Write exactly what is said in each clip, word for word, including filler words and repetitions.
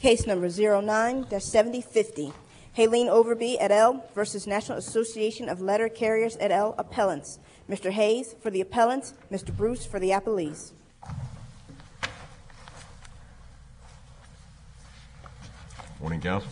Case number zero nine seventy fifty. Haleen Overby et al. Versus National Association of Letter Carriers et al. Appellants. Mister Hayes for the appellants, Mister Bruce for the appellees. Morning, counsel.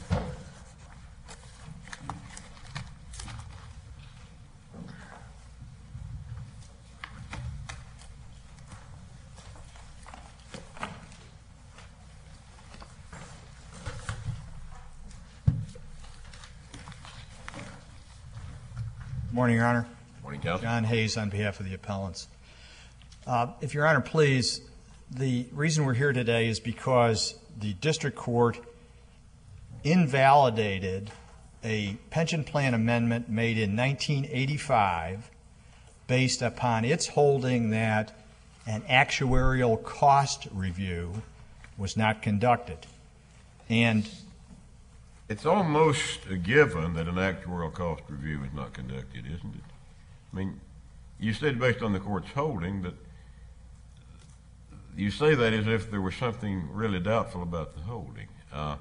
Morning, Your Honor. Morning, counsel. John Hayes on behalf of the appellants. Uh, if Your Honor, please, the reason we're here today is because the district court invalidated a pension plan amendment made in nineteen eighty-five based upon its holding that an actuarial cost review was not conducted. And it's almost a given that an actuarial cost review is not conducted, isn't it? I mean, you said based on the court's holding that you say that as if there was something really doubtful about the holding. Uh,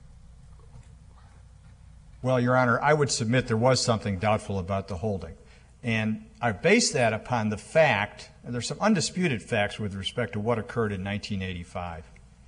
Well, Your Honor, I would submit there was something doubtful about the holding. And I base that upon the fact, and there's some undisputed facts with respect to what occurred in nineteen eighty-five.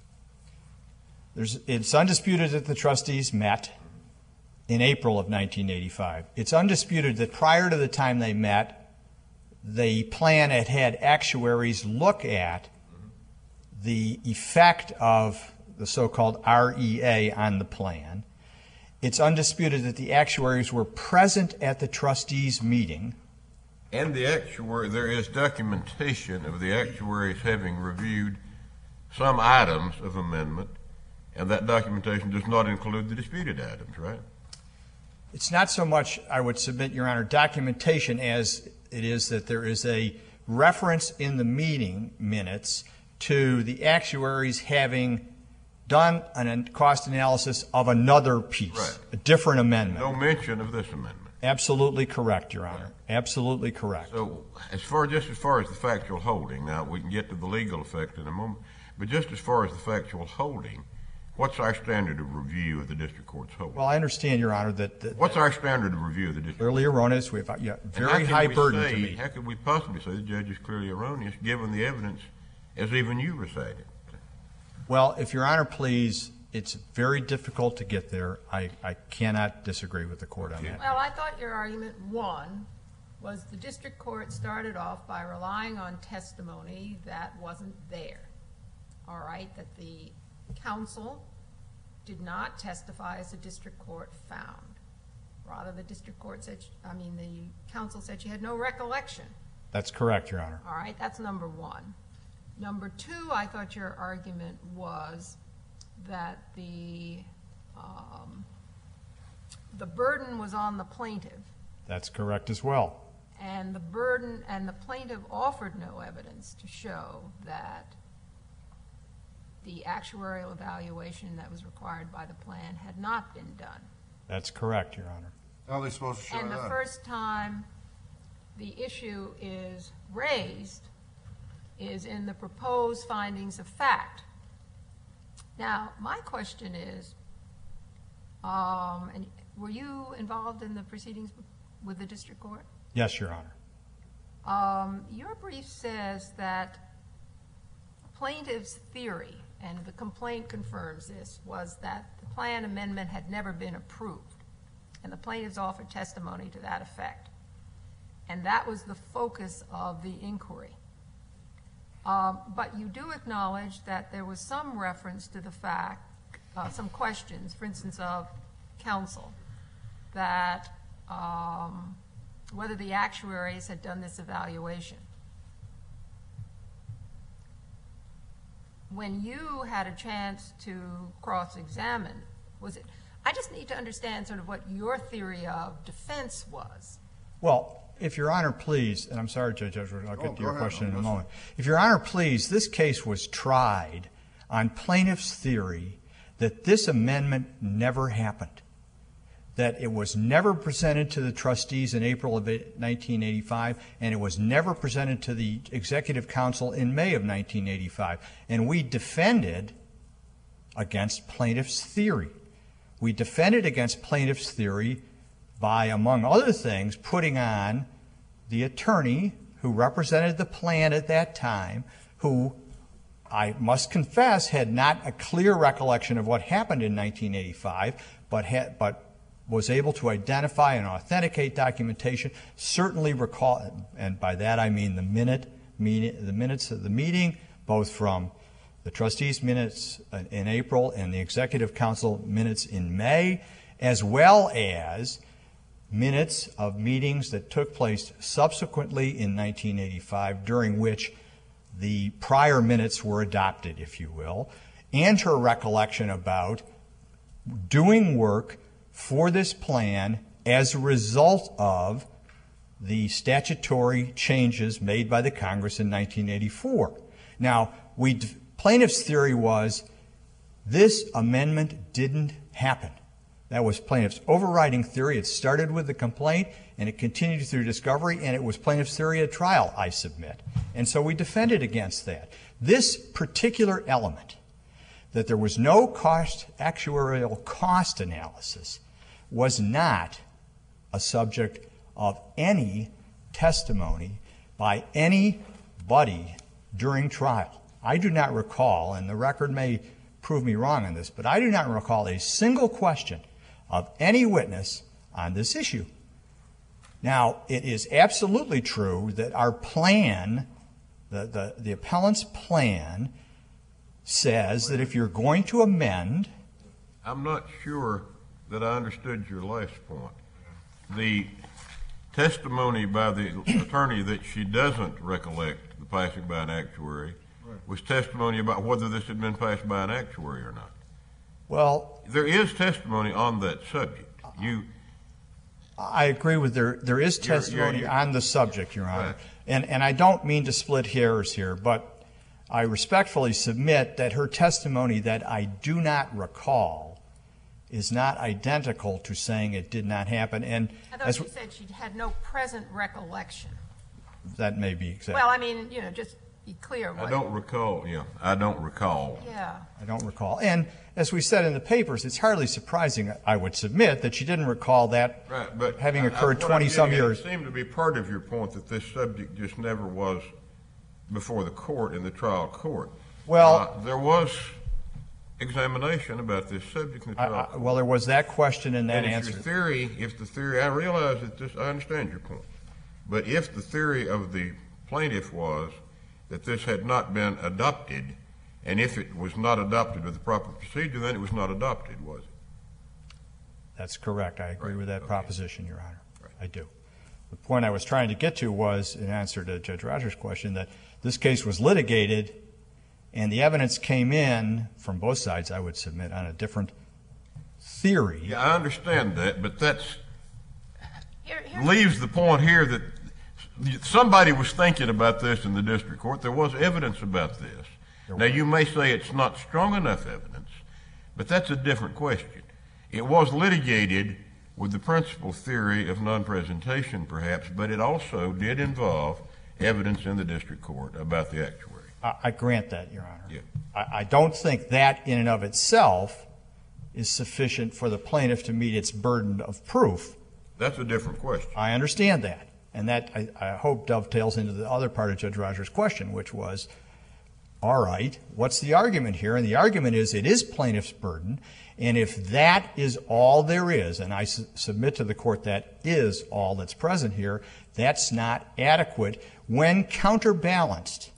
There's, it's undisputed that the trustees met in April of nineteen eighty-five. It's undisputed that prior to the time they met, the plan had had actuaries look at the effect of the so-called R E A on the plan. It's undisputed that the actuaries were present at the trustees' meeting. And the actuary, there is documentation of the actuaries having reviewed some items of amendment, and that documentation does not include the disputed items, right? It's not so much, I would submit, Your Honor, documentation as it is that there is a reference in the meeting minutes to the actuaries having done a cost analysis of another piece, right. A different amendment. No mention of this amendment. Absolutely correct, Your Honor. Absolutely correct. So, as far just as far as the factual holding, now we can get to the legal effect in a moment, but just as far as the factual holding, what's our standard of review of the district court's holding? Well, I understand, Your Honor, that, that what's our standard of review of the district? Clearly erroneous. We have yeah, very how high we burden say, to meet. How could we possibly say the judge is clearly erroneous, given the evidence, as even you recited? Well, if Your Honor, please, it's very difficult to get there. I, I cannot disagree with the court on that. Well, I thought your argument, one, was the district court started off by relying on testimony that wasn't there. All right, that the counsel did not testify as the district court found. Rather, the district court said, I mean, the counsel said she had no recollection. That's correct, Your Honor. All right, that's number one. Number two, I thought your argument was that the um, the burden was on the plaintiff. That's correct as well. And the burden and the plaintiff offered no evidence to show that the actuarial evaluation that was required by the plan had not been done. That's correct, Your Honor. How are they supposed to show And the that? first time the issue is raised is in the proposed findings of fact. Now, my question is, um, and were you involved in the proceedings with the district court? Yes, Your Honor. Um, your brief says that plaintiff's theory, and the complaint confirms this, was that the plan amendment had never been approved, and the plaintiffs offered testimony to that effect. And that was the focus of the inquiry. Um, but you do acknowledge that there was some reference to the fact, uh, some questions, for instance, of counsel, that um, whether the actuaries had done this evaluation. When you had a chance to cross-examine, was it, I just need to understand sort of what your theory of defense was. Well, if Your Honor, please, and I'm sorry, Judge Edwards, I'll get Oh, to your go ahead. question in a I'm moment. If Your Honor, please, this case was tried on plaintiff's theory that this amendment never happened, that it was never presented to the trustees in April of nineteen eighty-five, and it was never presented to the Executive Council in May of nineteen eighty-five. And we defended against plaintiff's theory. We defended against plaintiff's theory by, among other things, putting on the attorney who represented the plan at that time, who I must confess had not a clear recollection of what happened in nineteen eighty-five, but had, but was able to identify and authenticate documentation, certainly recall, and by that I mean the minute, meeting, the minutes of the meeting, both from the trustees' minutes in April and the executive council minutes in May, as well as minutes of meetings that took place subsequently in nineteen eighty-five, during which the prior minutes were adopted, if you will, and her recollection about doing work for this plan as a result of the statutory changes made by the Congress in nineteen eighty-four. Now, we, plaintiff's theory was this amendment didn't happen. That was plaintiff's overriding theory. It started with the complaint, and it continued through discovery, and it was plaintiff's theory at trial, I submit. And so we defended against that. This particular element, that there was no cost, actuarial cost analysis, was not a subject of any testimony by anybody during trial. I do not recall, and the record may prove me wrong on this, but I do not recall a single question of any witness on this issue. Now, it is absolutely true that our plan, the, the, the appellant's plan, says that if you're going to amend... I'm not sure that I understood your last point. The testimony by the attorney that she doesn't recollect the passing by an actuary was testimony about whether this had been passed by an actuary or not. Well, there is testimony on that subject. You, I agree with there. There is testimony you're, you're, on the subject, Your Honor, right. and and I don't mean to split hairs here, but I respectfully submit that her testimony that I do not recall is not identical to saying it did not happen. And I thought as she said she had no present recollection. That may be exactly. Well, I mean, you know, just be clear. What I don't recall. Yeah, I don't recall. Yeah, I don't recall. And as we said in the papers, it's hardly surprising, I would submit, that she didn't recall that right, but having I, occurred I, twenty-some years. It seemed to be part of your point that this subject just never was before the court, in the trial court. Well, uh, there was examination about this subject in the trial I, I, court. Well, there was that question and that and if answer. Your theory, if the theory, I realize that this, I understand your point, but if the theory of the plaintiff was that this had not been adopted, and if it was not adopted with the proper procedure, then it was not adopted, was it? That's correct. I agree right. with that okay. proposition, Your Honor. Right. I do. The point I was trying to get to was, in answer to Judge Rogers' question, that this case was litigated and the evidence came in from both sides, I would submit, on a different theory. Yeah, I understand that, but that's here, here. leaves the point here that somebody was thinking about this in the district court. There was evidence about this. There now, was. You may say it's not strong enough evidence, but that's a different question. It was litigated with the principal theory of non-presentation, perhaps, but it also did involve evidence in the district court about the actuary. I, I grant that, Your Honor. Yeah. I, I don't think that in and of itself is sufficient for the plaintiff to meet its burden of proof. That's a different question. I understand that. And that, I, I hope, dovetails into the other part of Judge Rogers' question, which was, all right, what's the argument here? And the argument is it is plaintiff's burden, and if that is all there is, and I su- submit to the court that is all that's present here, that's not adequate when counterbalanced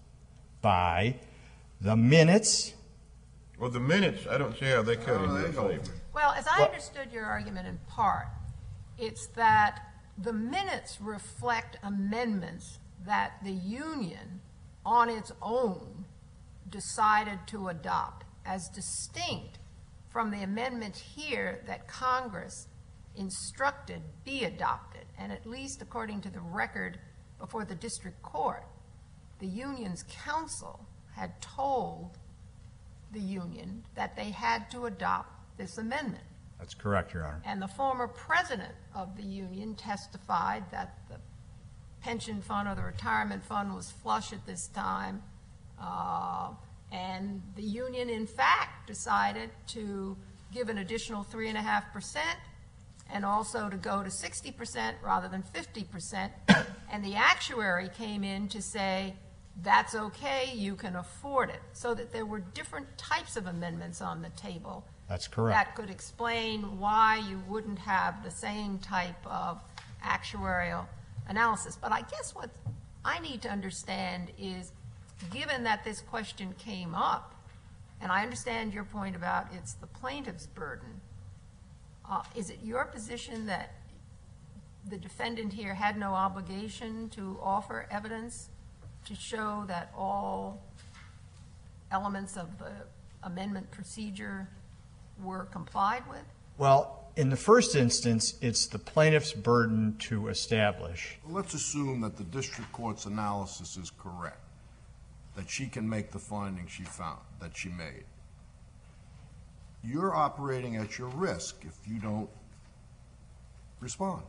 by the minutes. Well, the minutes, I don't see how they cut in their favor. Well, as I Well- understood your argument in part, it's that the minutes reflect amendments that the union on its own decided to adopt, as distinct from the amendment here that Congress instructed be adopted. And at least according to the record before the district court, the union's counsel had told the union that they had to adopt this amendment. That's correct, Your Honor. And the former president of the union testified that the pension fund or the retirement fund was flush at this time, uh, And the union, in fact, decided to give an additional three and a half percent and also to go to sixty percent rather than fifty percent. And the actuary came in to say, that's okay, you can afford it. So that there were different types of amendments on the table. That's correct. That could explain why you wouldn't have the same type of actuarial analysis. But I guess what I need to understand is, given that this question came up, and I understand your point about it's the plaintiff's burden, uh, is it your position that the defendant here had no obligation to offer evidence to show that all elements of the amendment procedure were complied with? Well, in the first instance, it's the plaintiff's burden to establish. Let's assume that the district court's analysis is correct, that she can make the findings she found, that she made. You're operating at your risk if you don't respond.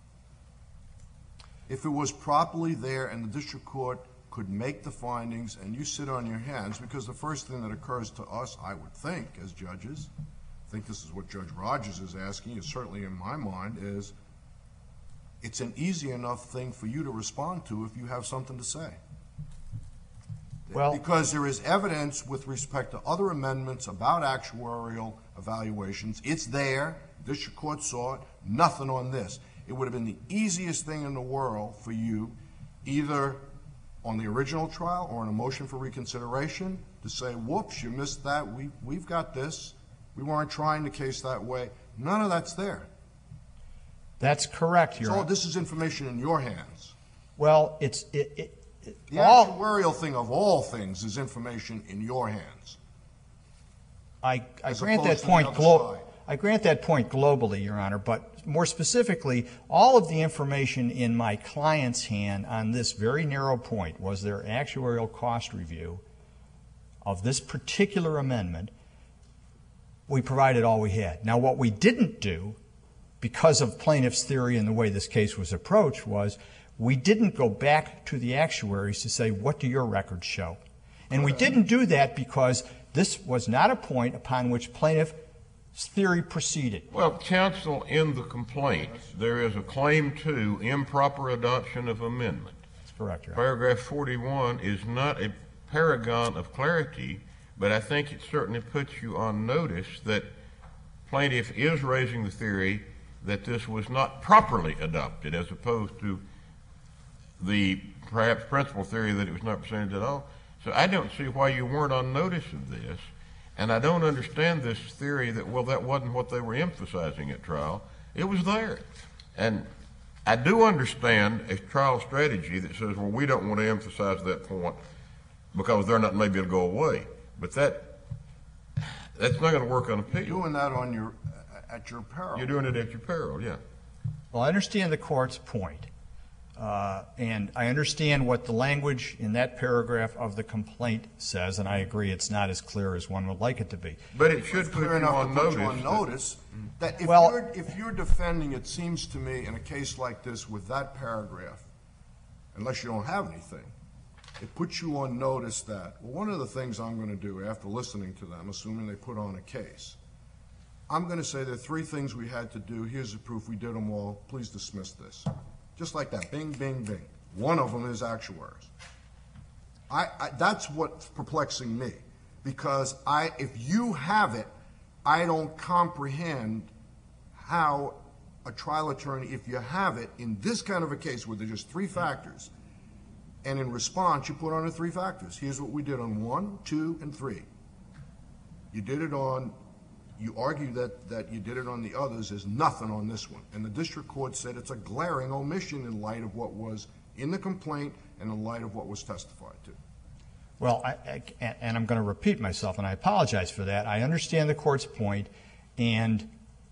If it was properly there and the district court could make the findings and you sit on your hands, because the first thing that occurs to us, I would think, as judges, I think this is what Judge Rogers is asking, is certainly in my mind, is it's an easy enough thing for you to respond to if you have something to say. Well, because there is evidence with respect to other amendments about actuarial evaluations. It's there. District court saw it. Nothing on this. It would have been the easiest thing in the world for you, either on the original trial or in a motion for reconsideration, to say, whoops, you missed that. We, we've got this. We weren't trying the case that way. None of that's there. That's correct, Your So Honor. this is information in your hands. Well, it's it, it, it The all. actuarial thing of all things is information in your hands. I, I as grant opposed that to the point. other Glo- side. I grant that point globally, Your Honor. But more specifically, all of the information in my client's hand on this very narrow point was their actuarial cost review of this particular amendment. We provided all we had. Now, what we didn't do, because of plaintiff's theory and the way this case was approached, was we didn't go back to the actuaries to say, what do your records show? And we didn't do that because this was not a point upon which plaintiff's theory proceeded. Well, counsel, in the complaint, there is a claim to improper adoption of amendment. That's correct, Your Honor. Paragraph forty-one is not a paragon of clarity, but I think it certainly puts you on notice that plaintiff is raising the theory that this was not properly adopted, as opposed to the perhaps principal theory that it was not presented at all. So I don't see why you weren't on notice of this, and I don't understand this theory that, well, that wasn't what they were emphasizing at trial. It was there. And I do understand a trial strategy that says, well, we don't want to emphasize that point because they're not maybe it'll go away. But that that's not going to work on appeal. You're doing that on your, at your peril. You're doing it at your peril, yeah. Well, I understand the court's point, uh, and I understand what the language in that paragraph of the complaint says, and I agree it's not as clear as one would like it to be. But it should It's put clear you enough on to put notice. you on that- notice that if Well- you're, if you're defending, it seems to me, in a case like this with that paragraph, unless you don't have anything, it puts you on notice that, well, one of the things I'm going to do after listening to them, assuming they put on a case, I'm going to say there are three things we had to do. Here's the proof. We did them all. Please dismiss this. Just like that. Bing, bing, bing. One of them is actuaries. I, I, that's what's perplexing me, because I, if you have it, I don't comprehend how a trial attorney, if you have it in this kind of a case where there's just three factors, and in response you put on the three factors. Here's what we did on one, two, and three. You did it on, you argue that, that you did it on the others. There's nothing on this one. And the district court said it's a glaring omission in light of what was in the complaint and in light of what was testified to. Well, I, I, and I'm going to repeat myself, and I apologize for that. I understand the court's point, and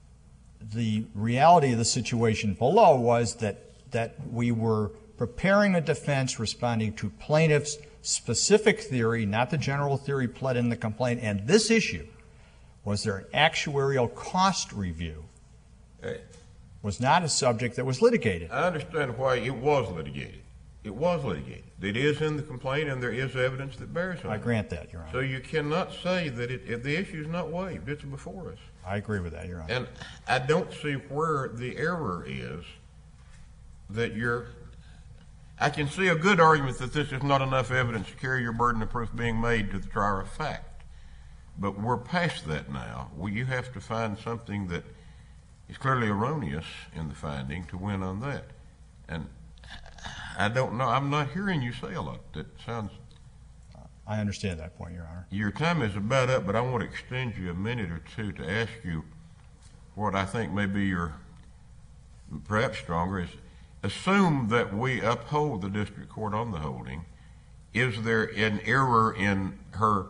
the reality of the situation below was that, that we were preparing a defense responding to plaintiff's specific theory, not the general theory pled in the complaint. And this issue, was there an actuarial cost review, Hey, was not a subject that was litigated. I understand why it was litigated. It was litigated. It is in the complaint, and there is evidence that bears on it. I grant that, Your Honor. So you cannot say that it, if the issue is not waived, it's before us. I agree with that, Your Honor. And I don't see where the error is that you're, I can see a good argument that this is not enough evidence to carry your burden of proof being made to the trier of fact. But we're past that now. Well, you have to find something that is clearly erroneous in the finding to win on that. And I don't know. I'm not hearing you say a lot. That sounds. I understand that point, Your Honor. Your time is about up, but I want to extend you a minute or two to ask you what I think may be your, perhaps stronger, is assume that we uphold the district court on the holding. Is there an error in her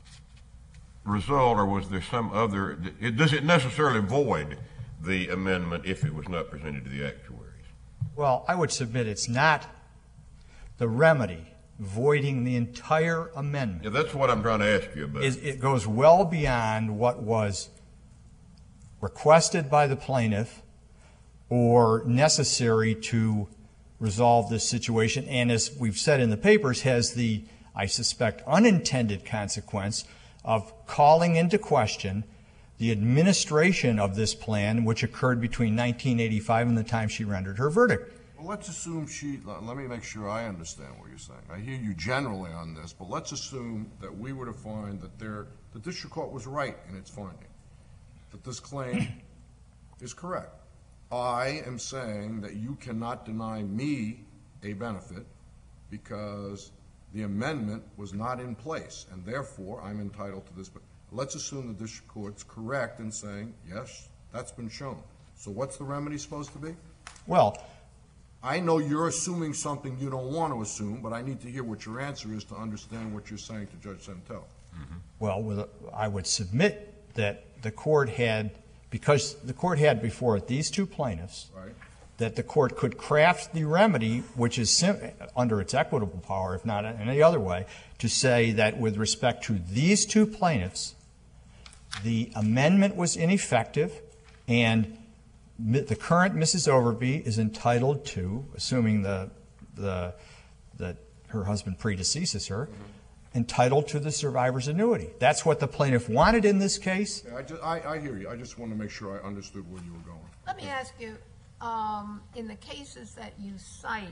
result, or was there some other, does it necessarily void the amendment if it was not presented to the actuaries? Well, I would submit it's not the remedy voiding the entire amendment. Yeah, that's what I'm trying to ask you about. Is it goes well beyond what was requested by the plaintiff or necessary to resolve this situation, and as we've said in the papers, has the, I suspect, unintended consequence of calling into question the administration of this plan, which occurred between nineteen eighty-five and the time she rendered her verdict. Well, let's assume she, let me make sure I understand what you're saying. I hear you generally on this, but let's assume that we were to find that there, the district court was right in its finding, that this claim is correct. I am saying that you cannot deny me a benefit because the amendment was not in place, and therefore I'm entitled to this. But let's assume the district court's correct in saying, yes, that's been shown. So what's the remedy supposed to be? Well, I know you're assuming something you don't want to assume, but I need to hear what your answer is to understand what you're saying to Judge Santel. Mm-hmm. Well, with a, I would submit that the court had, because the court had before it these two plaintiffs, right, that the court could craft the remedy, which is sim- under its equitable power, if not in any other way, to say that with respect to these two plaintiffs, the amendment was ineffective, and the current Missus Overby is entitled to, assuming the the that her husband predeceases her, mm-hmm. entitled to the survivor's annuity. That's what the plaintiff wanted in this case. Yeah, I, just, I, I hear you. I just want to make sure I understood where you were going. Let me ask you, um, in the cases that you cite,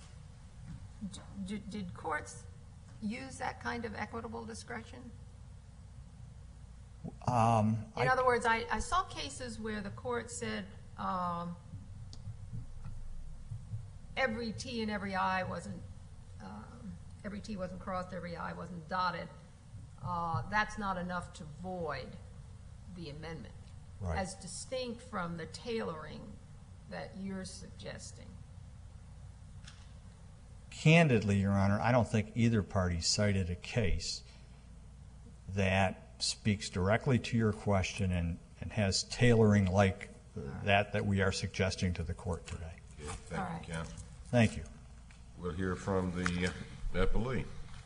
d- d- did courts use that kind of equitable discretion? Um, in I, other words, I, I saw cases where the court said um, every T and every I wasn't, um, every T wasn't crossed, every I wasn't dotted. Uh, that's not enough to void the amendment, right. as distinct from the tailoring that you're suggesting. Candidly, Your Honor, I don't think either party cited a case that speaks directly to your question and, and has tailoring like right. that that we are suggesting to the court today. Okay, thank All you, right. counsel. Thank you. We'll hear from the uh, appellee.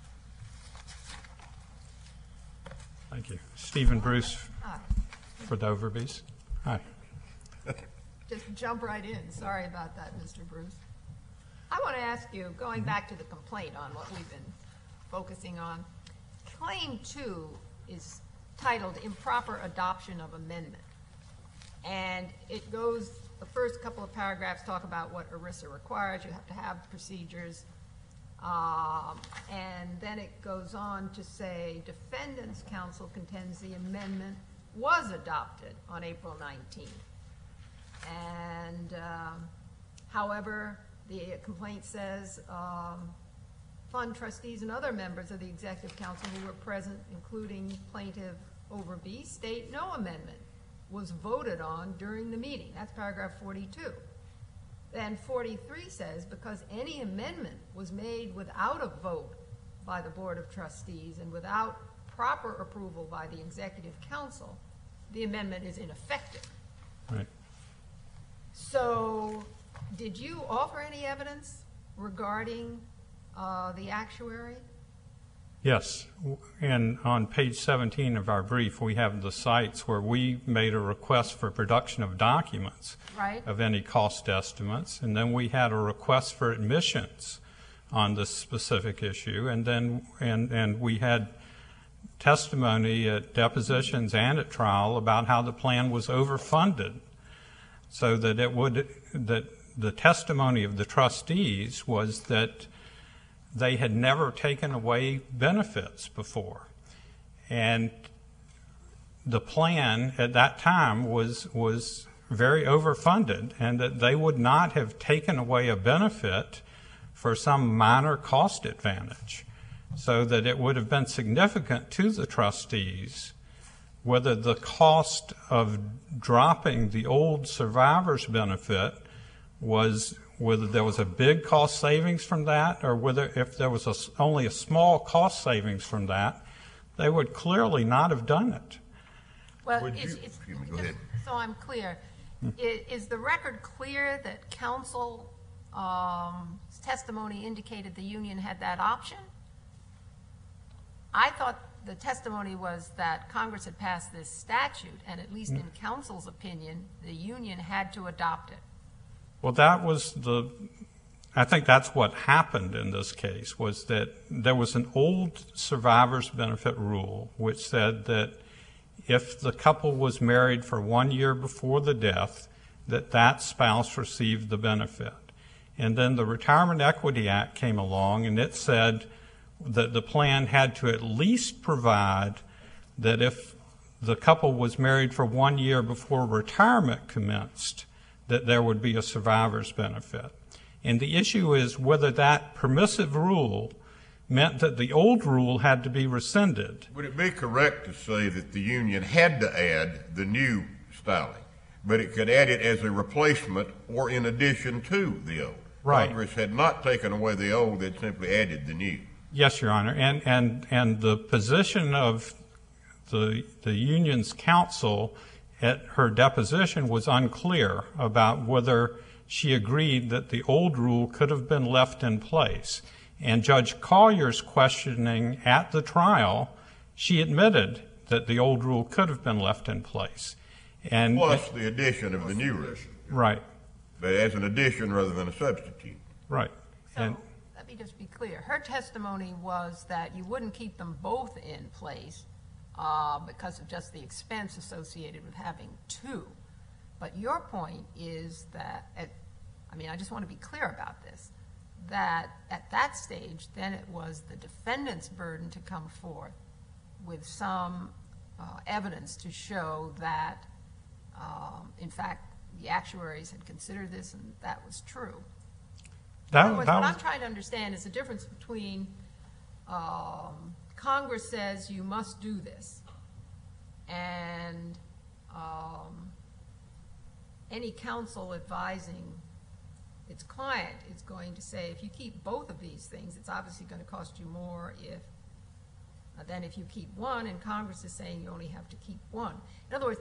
Thank you. Stephen Bruce Hi. for the Overbys. Hi. Just jump right in. Sorry about that, Mister Bruce. I want to ask you, going back to the complaint on what we've been focusing on, Claim two is titled Improper Adoption of Amendment. And it goes, the first couple of paragraphs talk about what ERISA requires. You have to have procedures. Um, and then it goes on to say, Defendant's Counsel contends the amendment was adopted on April nineteenth. And, um, however, the complaint says um, fund trustees and other members of the Executive Council who were present, including Plaintiff Overby, state no amendment was voted on during the meeting. That's paragraph forty-two. Then forty-three says, because any amendment was made without a vote by the Board of Trustees and without proper approval by the Executive Council, the amendment is ineffective. Right. So, did you offer any evidence regarding uh, the actuary? Yes. And on page seventeen of our brief, we have the sites where we made a request for production of documents Right. of any cost estimates. And then we had a request for admissions on this specific issue, and then and and we had testimony at depositions and at trial about how the plan was overfunded, so that it would that the testimony of the trustees was that they had never taken away benefits before, and the plan at that time was was very overfunded, and that they would not have taken away a benefit for some minor cost advantage, so that it would have been significant to the trustees whether the cost of dropping the old survivor's benefit was whether there was a big cost savings from that, or whether if there was a, only a small cost savings from that, they would clearly not have done it. Well, Would it's, you- it's, excuse me, go just ahead. so I'm clear, i- is the record clear that counsel um, testimony indicated the union had that option? I thought the testimony was that Congress had passed this statute, and at least in counsel's opinion, the union had to adopt it. Well, that was the, I think that's what happened in this case, was that there was an old survivor's benefit rule which said that if the couple was married for one year before the death, that that spouse received the benefit. And then the Retirement Equity Act came along, and it said that the plan had to at least provide that if the couple was married for one year before retirement commenced, that there would be a survivor's benefit. And the issue is whether that permissive rule meant that the old rule had to be rescinded. Would it be correct to say that the union had to add the new styling, but it could add it as a replacement or in addition to the old? Right. Congress had not taken away the old, they'd simply added the new. Yes, Your Honor. And, and, and the position of the, the union's counsel at her deposition was unclear about whether she agreed that the old rule could have been left in place. And Judge Collier's questioning at the trial, she admitted that the old rule could have been left in place. And Plus the addition of the new rule, right, but as an addition rather than a substitute. right. So And let me just be clear. Her testimony was that you wouldn't keep them both in place uh, because of just the expense associated with having two. But your point is that, at, I mean, I just want to be clear about this, that at that stage, then it was the defendant's burden to come forth with some uh, evidence to show that, um, in fact, the actuaries had considered this and that was true. that, In other words, that what was, I'm trying to understand is the difference between um, Congress says you must do this, and um, any counsel advising its client is going to say, if you keep both of these things, it's obviously going to cost you more if uh, than if you keep one, and Congress is saying you only have to keep one. In other words,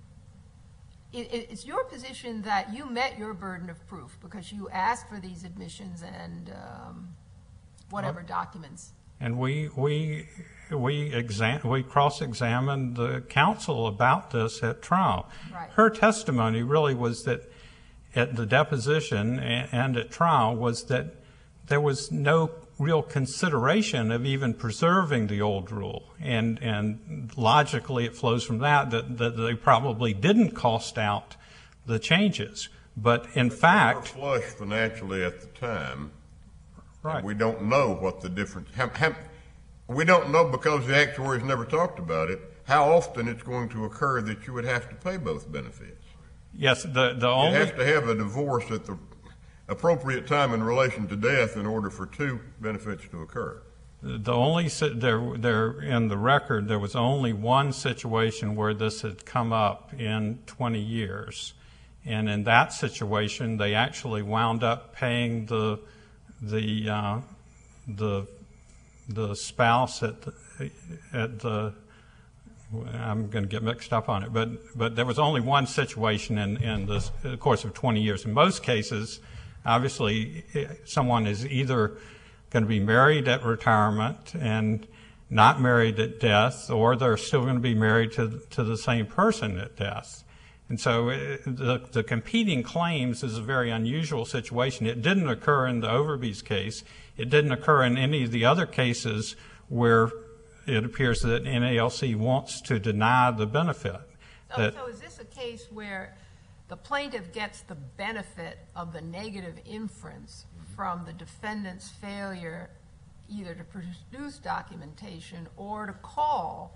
it, it's your position that you met your burden of proof because you asked for these admissions and um, whatever documents. and we we we exam we cross-examined the counsel about this at trial. Right. Her testimony really was that at the deposition and, and at trial was that there was no real consideration of even preserving the old rule, and and logically it flows from that that, that they probably didn't cost out the changes, but in They were fact, flush financially at the time. right. And we don't know what the difference, how, how, we don't know because the actuaries never talked about it, how often it's going to occur that you would have to pay both benefits. Yes, the the You only have to have a divorce at the appropriate time in relation to death in order for two benefits to occur. The only si- there there in the record there was only one situation where this had come up in twenty years, and in that situation they actually wound up paying the the uh, the the spouse at the, at the I'm going to get mixed up on it, but but there was only one situation in in the course of twenty years. In most cases, obviously, someone is either going to be married at retirement and not married at death, or they're still going to be married to to the same person at death. And so it, the, the competing claims is a very unusual situation. It didn't occur in the Overby's case. It didn't occur in any of the other cases where it appears that N A L C wants to deny the benefit. So, That, so is this a case where the plaintiff gets the benefit of the negative inference from the defendant's failure either to produce documentation or to call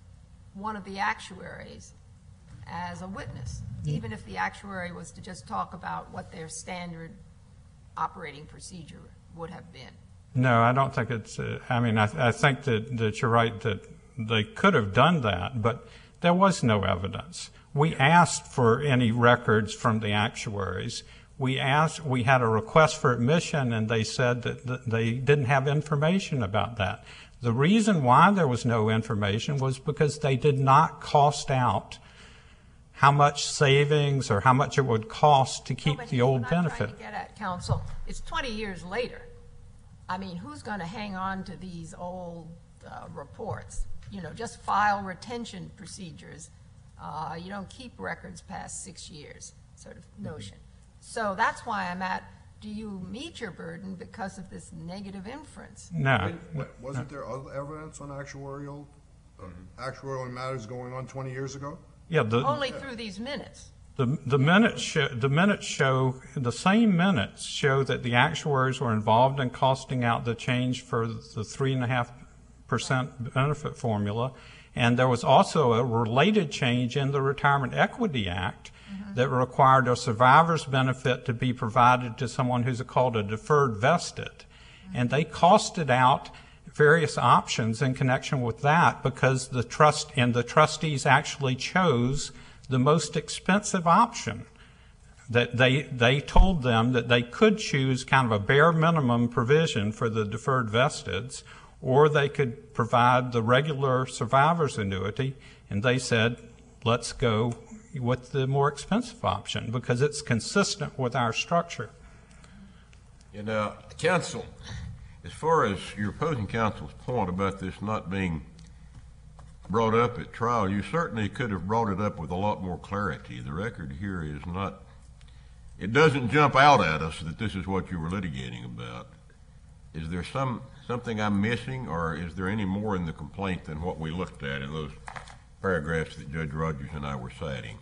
one of the actuaries as a witness, even if the actuary was to just talk about what their standard operating procedure would have been? no, I don't think it's, uh, I mean, I, I think that, that you're right that they could have done that, but there was no evidence. We asked for any records from the actuaries. We asked, we had a request for admission, and they said that, that they didn't have information about that. The reason why there was no information was because they did not cost out how much savings or how much it would cost to keep No, but the here's old what I'm benefit. trying to get at, counsel. It's twenty years later. I mean, who's going to hang on to these old uh, reports? You know, just file retention procedures. Uh, you don't keep records past six years, sort of notion. So that's why I'm at, do you meet your burden because of this negative inference? No. Wait, wasn't there other evidence on actuarial, uh, actuarial matters going on twenty years ago? Yeah, the, Only through these minutes. The, the minutes show, the minutes show, the same minutes show that the actuaries were involved in costing out the change for the three and a half percent benefit formula. And there was also a related change in the Retirement Equity Act mm-hmm. that required a survivor's benefit to be provided to someone who's called a deferred vested. Mm-hmm. And they costed out various options in connection with that because the trust and the trustees actually chose the most expensive option. That they they told them that they could choose kind of a bare minimum provision for the deferred vesteds, or they could provide the regular survivor's annuity, and they said, let's go with the more expensive option because it's consistent with our structure. You know, counsel, as far as your opposing counsel's point about this not being brought up at trial, you certainly could have brought it up with a lot more clarity. The record here is not, it doesn't jump out at us that this is what you were litigating about. Is there some something I'm missing, or is there any more in the complaint than what we looked at in those paragraphs that Judge Rogers and I were citing?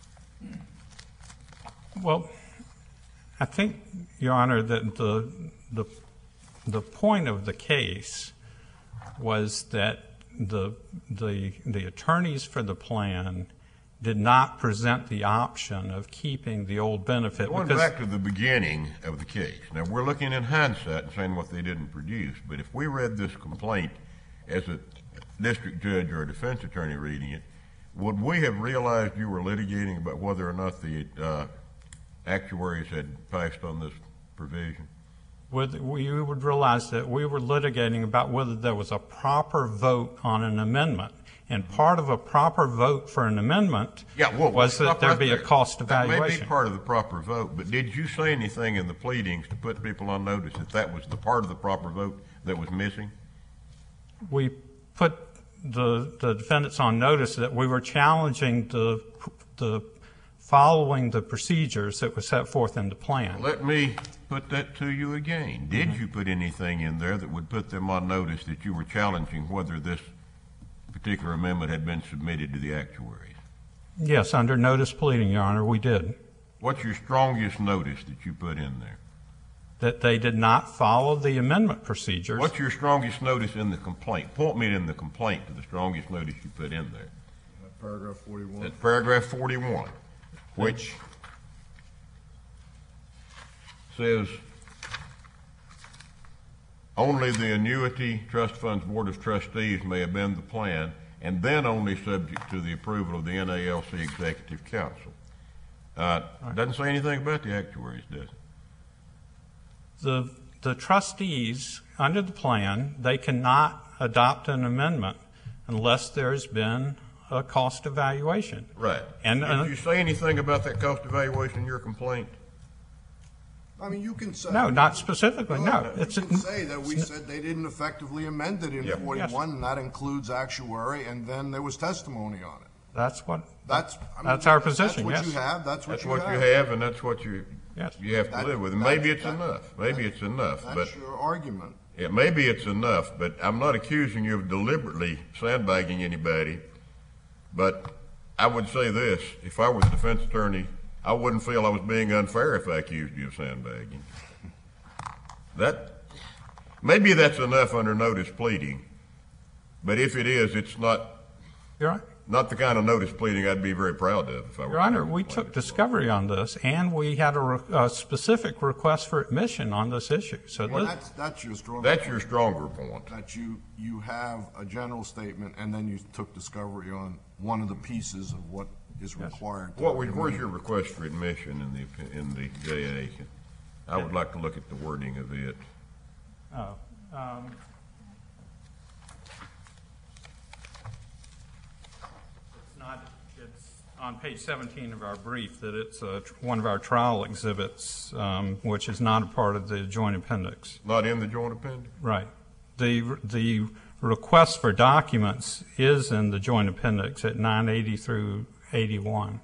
Well, I think, Your Honor, that the the the point of the case was that the the the attorneys for the plan did not present the option of keeping the old benefit. Going because back to the beginning of the case, now we're looking in hindsight and saying what they didn't produce, but if we read this complaint as a district judge or a defense attorney reading it, would we have realized you were litigating about whether or not the uh, actuaries had passed on this provision? with, we would realize that we were litigating about whether there was a proper vote on an amendment. And part of a proper vote for an amendment yeah, well, was that there right be there. a cost evaluation. That may be part of the proper vote, but did you say anything in the pleadings to put people on notice that that was the part of the proper vote that was missing? We put the, the defendants on notice that we were challenging the, the following the procedures that were set forth in the plan. Let me put that to you again. Did mm-hmm. you put anything in there that would put them on notice that you were challenging whether this particular amendment had been submitted to the actuaries? Yes, under notice pleading, Your Honor, we did. What's your strongest notice that you put in there? That they did not follow the amendment procedures. What's your strongest notice in the complaint? Point me in the complaint to the strongest notice you put in there. Paragraph forty-one. That's paragraph forty-one, which says only the Annuity Trust Fund's Board of Trustees may amend the plan, and then only subject to the approval of the N A L C Executive Council. Uh, right. Doesn't say anything about the actuaries, does it? The, the trustees, under the plan, they cannot adopt an amendment unless there's been a cost evaluation. Right. And Did uh, you say anything about that cost evaluation in your complaint? I mean, you can say. No, not specifically, no. no. It's you a, can say that we said they didn't effectively amend it in Yep. forty-one, Yes. and that includes actuary, and then there was testimony on it. That's what, That's, I mean, That's our position, That's what yes. you have, that's what That's you what have. you have, and that's what you, Yes. you have to That- live with. And that- maybe it's that- enough. Maybe it's enough, but, That's your argument. yeah, maybe it's enough, but I'm not accusing you of deliberately sandbagging anybody. But I would say this, if I was a defense attorney, I wouldn't feel I was being unfair if I accused you of sandbagging. That, maybe that's enough under notice pleading, but if it is, it's not, Your Honor, not the kind of notice pleading I'd be very proud of if I were. Your Honor, we took discovery on this, and we had a, re- a specific request for admission on this issue. So Well, this, that's, that's your stronger. That's point. your stronger point. That you, you have a general statement, and then you took discovery on one of the pieces of what is required. to What was, be where's made. your request for admission in the, in the J A? I would like to look at the wording of it. oh, um, it's not, it's on page seventeen of our brief that it's uh, one of our trial exhibits, um, which is not a part of the joint appendix. Not in the joint appendix? Right. The, the request for documents is in the joint appendix at nine eighty through eighty-one.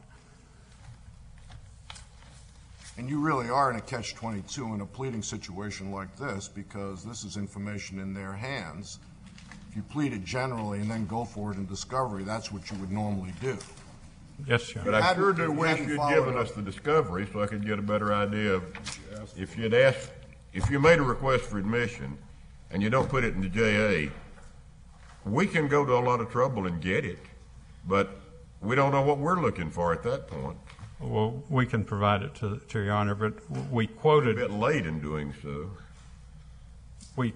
And you really are in a catch twenty-two in a pleading situation like this, because this is information in their hands. If you plead it generally and then go for it in discovery, that's what you would normally do. Yes, Your But Honor. I hadn't- sure if do you wish hadn't you'd followed given up- us the discovery so I could get a better idea of, if you'd asked, if you made a request for admission and you don't put it in the J A, we can go to a lot of trouble and get it, but we don't know what we're looking for at that point. Well, we can provide it to, to Your Honor, but we A quoted, bit late in doing so. we,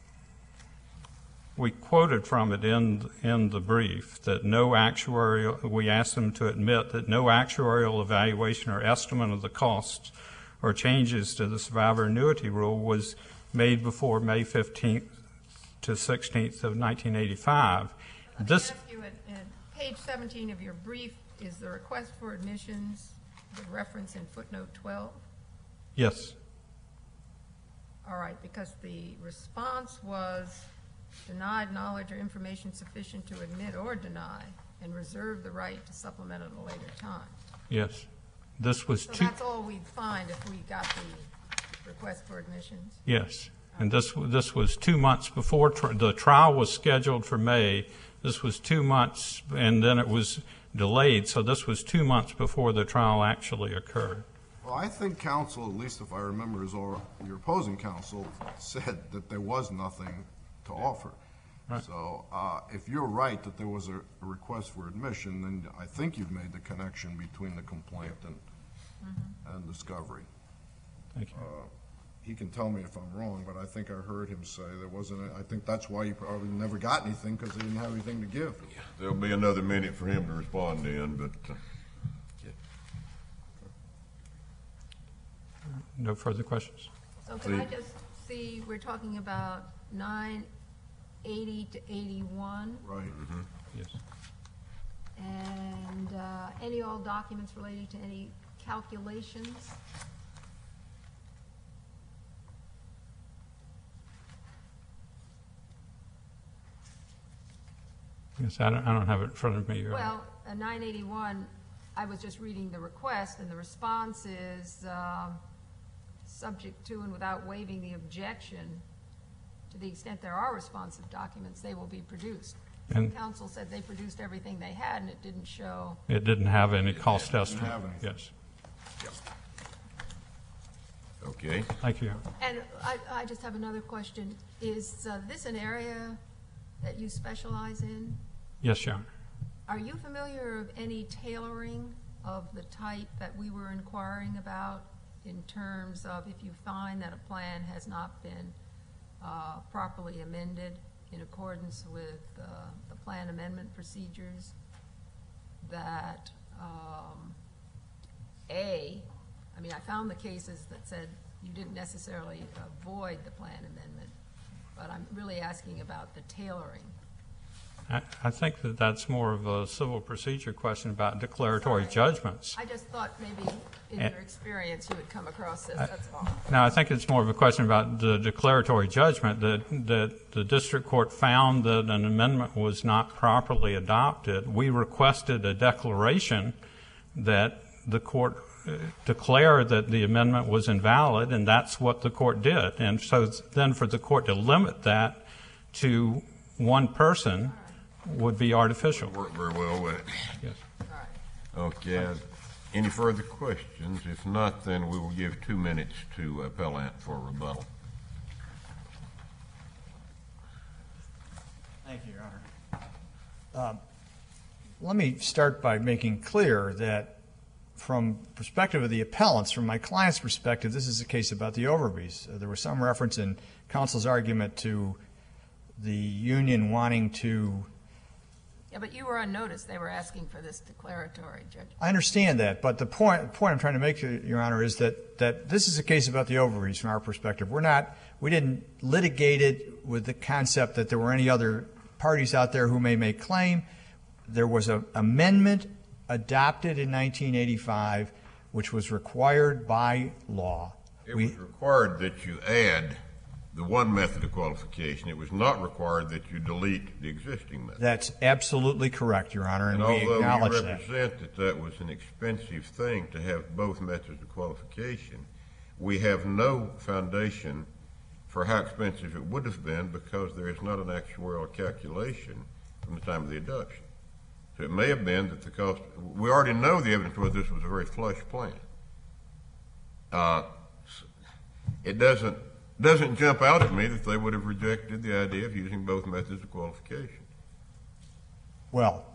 we quoted from it in, in the brief that no actuarial, we asked them to admit that no actuarial evaluation or estimate of the costs or changes to the survivor annuity rule was made before May fifteenth to sixteenth of nineteen eighty-five. Let This, me ask you, at, at page seventeen of your brief, is the request for admissions, the reference in footnote twelve? yes, All right, because the response was denied knowledge or information sufficient to admit or deny, and reserve the right to supplement at a later time. yes. This was So two. that's all we'd find if we got the request for admissions? Yes, and this, this was two months before, tr- the trial was scheduled for May. This was two months, and then it was delayed, so this was two months before the trial actually occurred. Well, I think counsel, at least if I remember, is or your opposing counsel said that there was nothing to offer. Right. So uh, if you're right that there was a, a request for admission, then I think you've made the connection between the complaint and, and discovery. Thank you. He can tell me if I'm wrong, but I think I heard him say there wasn't, a- I think that's why you probably never got anything, because they didn't have anything to give. There'll be another minute for him to respond in, but uh, No further questions? So can I just see, we're talking about nine eighty to eighty-one, Right. Yes. and uh, any all documents relating to any calculations? Yes, I don't, I don't have it in front of me. Your Honor. Well, uh, nine eighty-one, I was just reading the request, and the response is, um, subject to and without waiving the objection, to the extent there are responsive documents, they will be produced. And- Counsel said they produced everything they had, and it didn't show. It didn't have any cost estimate. have anything. Yes. okay. Thank you. Your Honor. And I, I just have another question. Is uh, this an area that you specialize in? Yes, Your Honor. Are you familiar of any tailoring of the type that we were inquiring about in terms of if you find that a plan has not been uh, properly amended in accordance with uh, the plan amendment procedures, that um, A, I mean, I found the cases that said you didn't necessarily avoid the plan amendment, but I'm really asking about the tailoring. I, I think that that's more of a civil procedure question about declaratory judgments. I just thought maybe in Eh. your experience you would come across this, that's all. Now, I think it's more of a question about the declaratory judgment, that, that the district court found that an amendment was not properly adopted. We requested a declaration that the court uh, declare that the amendment was invalid, and that's what the court did. And so then for the court to limit that to one person would be artificial. Work very well with it. Yes. Okay. Any further questions? If not, then we will give two minutes to appellant for rebuttal. Thank you, Your Honor. Um, let me start by making clear that from perspective of the appellants, from my client's perspective, this is a case about the Overbys. Uh, there was some reference in counsel's argument to the union wanting to. Yeah, but you were on notice. They were asking for this declaratory judgment. I understand that, but the point, point I'm trying to make, Your Honor, is that, that this is a case about the Overbys from our perspective. We're not, we didn't litigate it with the concept that there were any other parties out there who may make claim. There was an amendment adopted in nineteen eighty-five, which was required by law. It We- was required that you add the one method of qualification. It was not required that you delete the existing method. That's absolutely correct, Your Honor, and, And we although acknowledge you that. represent that that was an expensive thing to have both methods of qualification, we have no foundation for how expensive it would have been because there is not an actuarial calculation from the time of the adoption. So it may have been that the cost, we already know the evidence was this was a very flush plan. Uh, it doesn't doesn't jump out at me that they would have rejected the idea of using both methods of qualification. Well,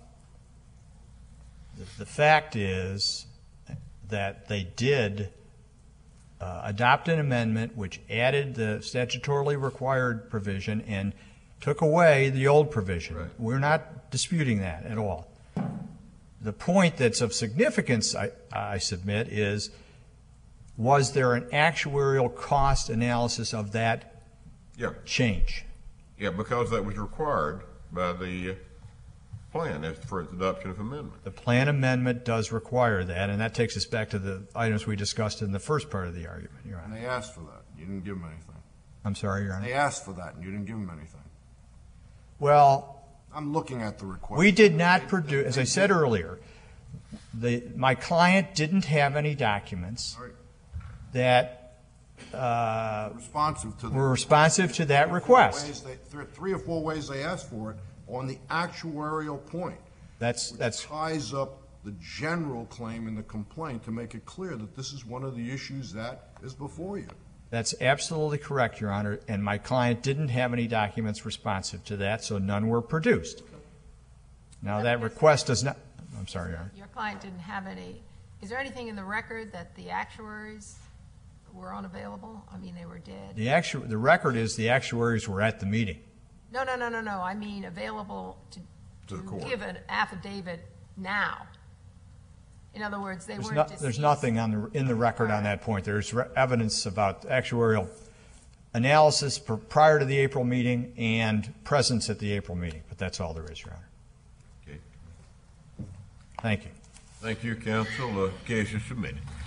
the, the fact is that they did uh, adopt an amendment which added the statutorily required provision and took away the old provision. Right. We're not disputing that at all. The point that's of significance, I, I submit, is was there an actuarial cost analysis of that Yeah, change? yeah, because that was required by the uh, plan as for its adoption of amendment. The plan amendment does require that, and that takes us back to the items we discussed in the first part of the argument, Your And Honor. they asked for that. You didn't give them anything. I'm sorry, Your Honor. They asked for that, and you didn't give them anything. Well, I'm looking at the request. we did not produce, as I said earlier, the, my client didn't have any documents All right. that uh, Responsive to the. were responsive to that Ways request. they- Three three or four ways they asked for it on the actuarial point. That's, Which that's, ties up the general claim in the complaint to make it clear that this is one of the issues that is before you. that's absolutely correct, Your Honor, and my client didn't have any documents responsive to that, so none were produced. Now, that request does not, I'm sorry, Your Honor. Your client didn't have any, is there anything in the record that the actuaries were unavailable? I mean, they were dead. The actu, the record is the actuaries were at the meeting. No, no, no, no, no, I mean available to, To the to court. give an affidavit now. In other words, they There's, weren't no, deceased. there's nothing on the, in the record on that point. There's re- evidence about actuarial analysis pr- prior to the April meeting and presence at the April meeting, but that's all there is, Your Honor. Okay. Thank you. Thank you, counsel. The case is submitted.